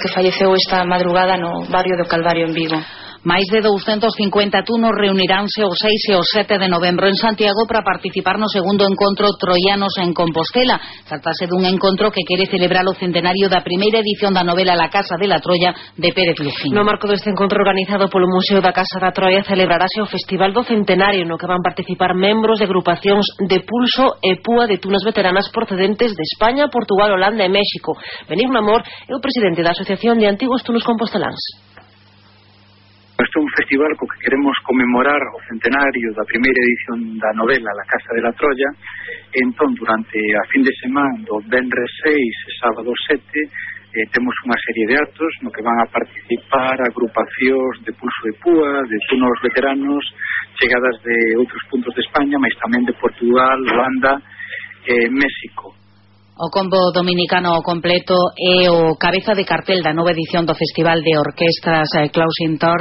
que falleceu esta madrugada no barrio do Calvario en Vigo. Máis de 250 tunos reuniránse o 6 e o 7 de novembro en Santiago para participar no segundo encontro Troianos en Compostela. Tratase dun encontro que quere celebrar o centenario da primeira edición da novela La Casa de la Troya de Pérez Lujín. No marco deste encontro organizado polo Museo da Casa da Troia celebrarase o Festival do Centenario, no que van participar membros de agrupacións de pulso e púa de tunas veteranas procedentes de España, Portugal, Holanda e México. Benigno Amor é o presidente da Asociación de Antigos Tunos Composteláns. Este é un festival co que queremos conmemorar o centenario da primeira edición da novela La Casa de la Troya. Entón, durante a fin de semana do venres 6 e sábado 7 temos unha serie de actos no que van a participar agrupacións de pulso e púa, de tunos veteranos chegadas de outros puntos de España, mas tamén de Portugal, Holanda e México. O combo dominicano completo é o cabeza de cartel da nova edición do Festival de Orquestras Clausintor.